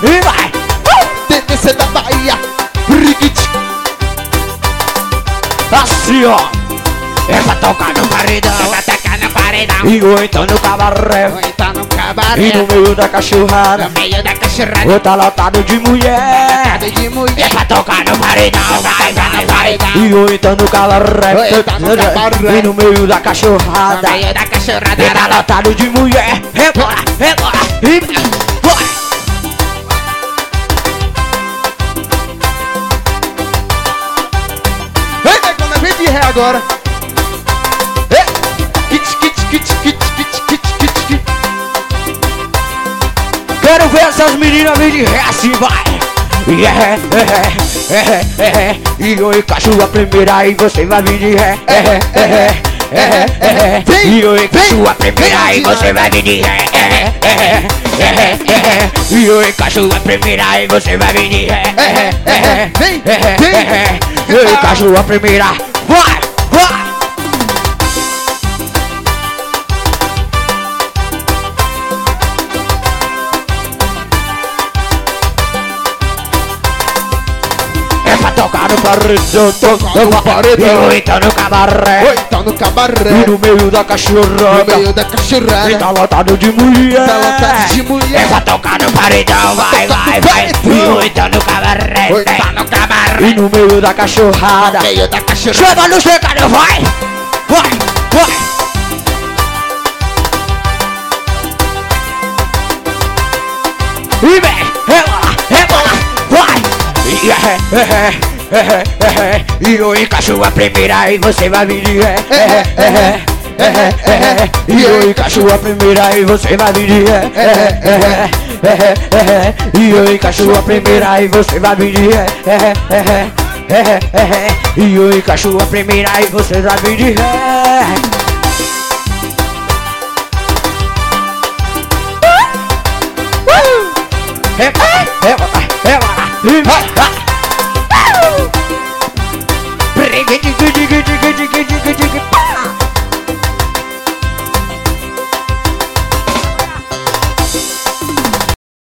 E vai. DDC da Bahia. Riquiti. Assim, ó. É pra tocar no paredão. E ou então no cabaré. Ou então no E cabaré. no meio da cachorrada. No meio da cachorrada. Ou tá lotado de mulher. De É mulher. pra tocar no paredão. Vai, vai, vai. paredão. E ou então no cabaré. Ou então no cabaré. E no meio da No cachorrada. meio da cachorrada. E tá lotado de mulher. Rebola, rebola. E vai. Vem, negona, vem de ré agora. Kit, kit, kit, kit, kit, kit, kit, kit. Quero ver essas meninas vir de ré assim, vai. E eu encaixo a primeira e você vai vir de ré. E eu encaixo a primeira e você vai vir de ré. E eu encaixo a primeira e você vai vir de ré. Vem, vem. Eu encaixo a primeira. Vai, vai. É pra tocar no paredão, tocar no paredão. E ou então no cabaré. Ou então no cabaré. E no meio da cachorrada. No meio da E cachorrada. tá lotado de mulher. Tá lotado de mulher. É pra tocar no paredão, vai, vai, vai. E ou então no cabaré. Ou então no cabaré. E no meio da cachorrada. No meio da cachorrada. Chama no secado, vai. Vai, vai. E vem, rebola, rebola, vai. E eu encaixo a primeira e você vai vir de ré. E eu encaixo a primeira e você vai vir de ré. E eu encaixo a primeira e você vai vir de ré. E eu encaixo a primeira e você vai vir de ré. Rebola, rebola, e vai.